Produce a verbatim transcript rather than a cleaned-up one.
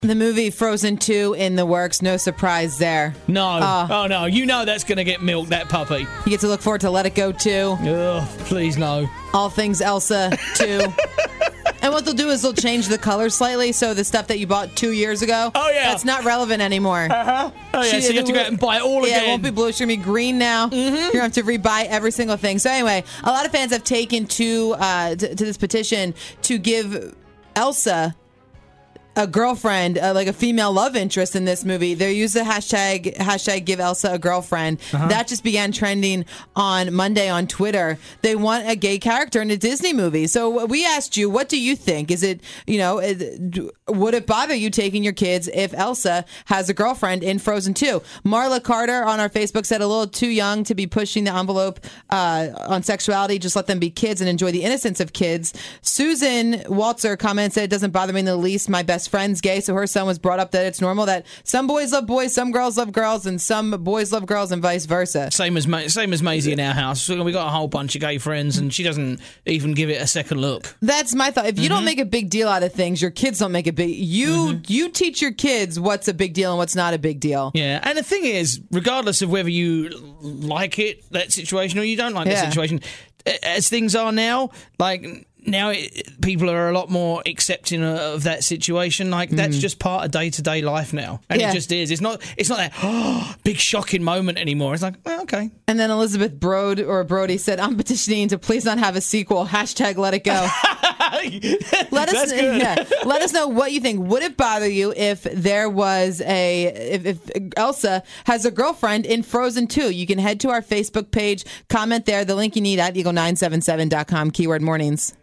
The movie Frozen two in the works. No surprise there. No. Uh, oh, no. You know that's going to get milked, that puppy. You get to look forward to Let It Go two. Ugh, please no. All things Elsa two. And what they'll do is they'll change the color slightly, so the stuff that you bought two years ago, oh yeah, that's not relevant anymore. Uh-huh. Oh yeah, she, so you have to go out and buy it all yeah, again. It won't be blue, it's going to be green now. Mm-hmm. You're going to have to rebuy every single thing. So anyway, a lot of fans have taken to, uh, to, to this petition to give Elsa a girlfriend, uh, like a female love interest in this movie. They use the hashtag hashtag give Elsa a girlfriend. Uh-huh. That just began trending on Monday on Twitter. They want a gay character in a Disney movie. So we asked you, what do you think? Is it, you know, would it bother you taking your kids if Elsa has a girlfriend in Frozen two? Marla Carter on our Facebook said, a little too young to be pushing the envelope uh, on sexuality. Just let them be kids and enjoy the innocence of kids. Susan Waltzer commented, said, it doesn't bother me in the least. My best friend's gay, so her son was brought up that it's normal that some boys love boys, some girls love girls, and some boys love girls, and vice versa. Same as Ma- same as Maisie in our house. We got a whole bunch of gay friends, and she doesn't even give it a second look. That's my thought. If you mm-hmm. don't make a big deal out of things, your kids don't make a big. You mm-hmm. you teach your kids what's a big deal and what's not a big deal. Yeah, and the thing is, regardless of whether you like it, that situation, or you don't like yeah. that situation, as things are now, like. Now it, people are a lot more accepting of that situation. Like that's mm. just part of day to day life now, and yeah. it just is. It's not. It's not that oh, big shocking moment anymore. It's like oh, okay. And then Elizabeth Brode or Brody said, "I'm petitioning to please not have a sequel." Hashtag Let It Go. let us. That's good. Yeah, let us know what you think. Would it bother you if there was a if, if Elsa has a girlfriend in Frozen two? You can head to our Facebook page, comment there. The link you need at eagle nine seven seven dot com. Keyword mornings.